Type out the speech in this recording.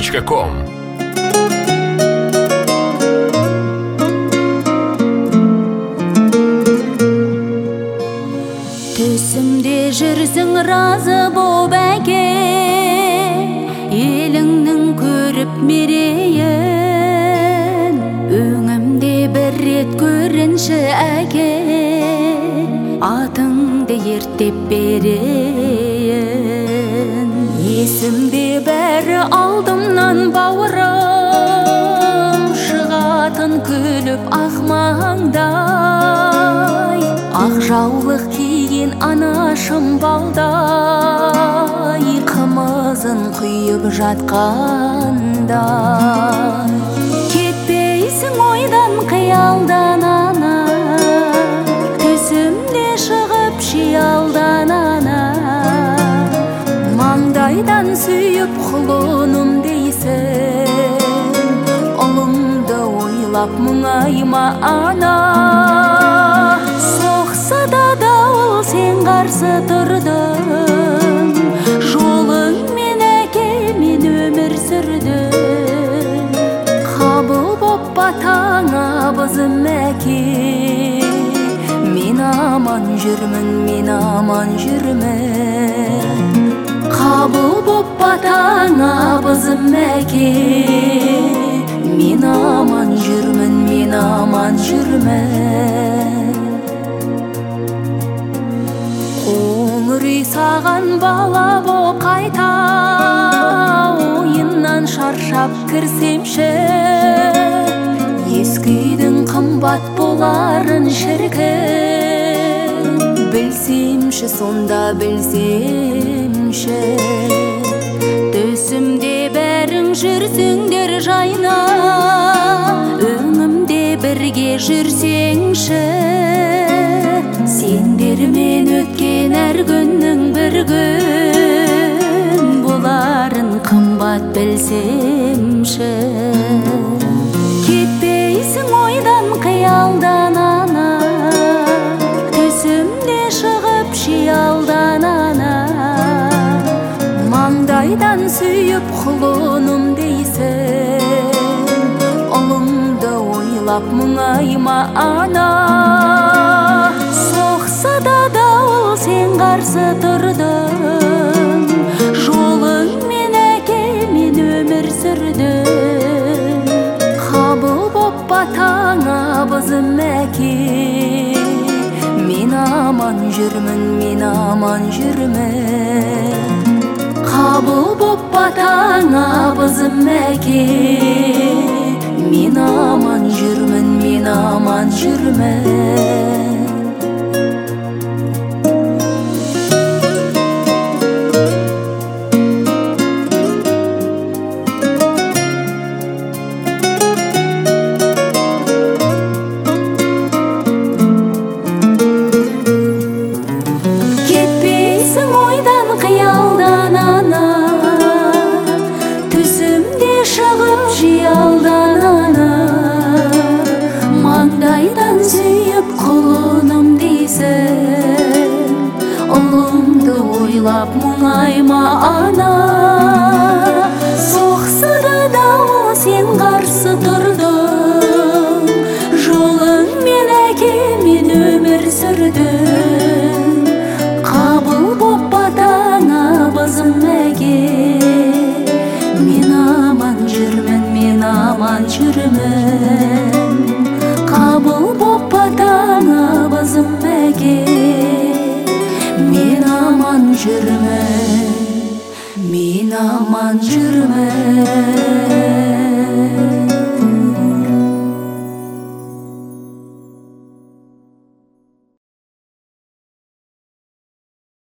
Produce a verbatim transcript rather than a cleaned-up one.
точка ком. Түсімде жүрсің разы боп әке, еліңнің көріп мерейін. Өңімде бір рет көрінші әке, атыңды ертеп берейін. Есімде бәрі алдымнан бауырым, шығатын күліп ақмаңдай. Ақ жаулық киген анашым балдай, қымызын құйып жатқанда. Кетпейсің ойдан қиялдан ана, түсімде шығып шиялдан ана. Маңдайдан сүйіп құлыным дейсің, ұлымды ойлап мұңайма ана. Соқса да дауыл сен қарсы тұрдың, жолыңмен әке мен өмір сүрдім. Қабыл боп батаңа бызым әке, мен аман жүрмін, мен аман жүрмін. Қабыл боп батаңа бызым әке, мен аман жүрмін, мен аман жүрмін. Қоңыр үй саған бала боп қайта, ойыннан шаршап кірсемші. Ескі үйдің қымбат боларын шіркін, білсемші сонда білсемші. Түсімде бәрің жүрсіңдер жайна, өңімде бірге жүрсеңші. Сендермен өткен әр күннің бір күн боларын қымбат білсемші. Кетпейсің ойдан қиялдан ана, түсімде шығып шиялдан ана. Маңдайдан сүйіп құлыным дейсің, ұлымды ойлап мұңайма ана. Соқса да дауыл сен қарсы тұрдың, жолыңмен әке мен өмір сүрдім. Қабыл боп батаңа бызым әке, мен аман жүрмін, мен аман жүрмін. Қабыл боп батаңа бызым әке, мен аман жүрмін, мен аман жүрмін. Жиялдан ана, маңдайдан сүйіп құлыным дейсің, ұлымды ойлап мұңайма ана. Соқса да дауыл сен қарсы тұрдың, жолыңмен әке мен өмір сүрдім. Қабыл боп батаңа бызым әке, мен аман жүрмін, мен аман жүрмін. Қабыл боп батаңа бызым әке, мен аман жүрмін, мен аман жүрмін.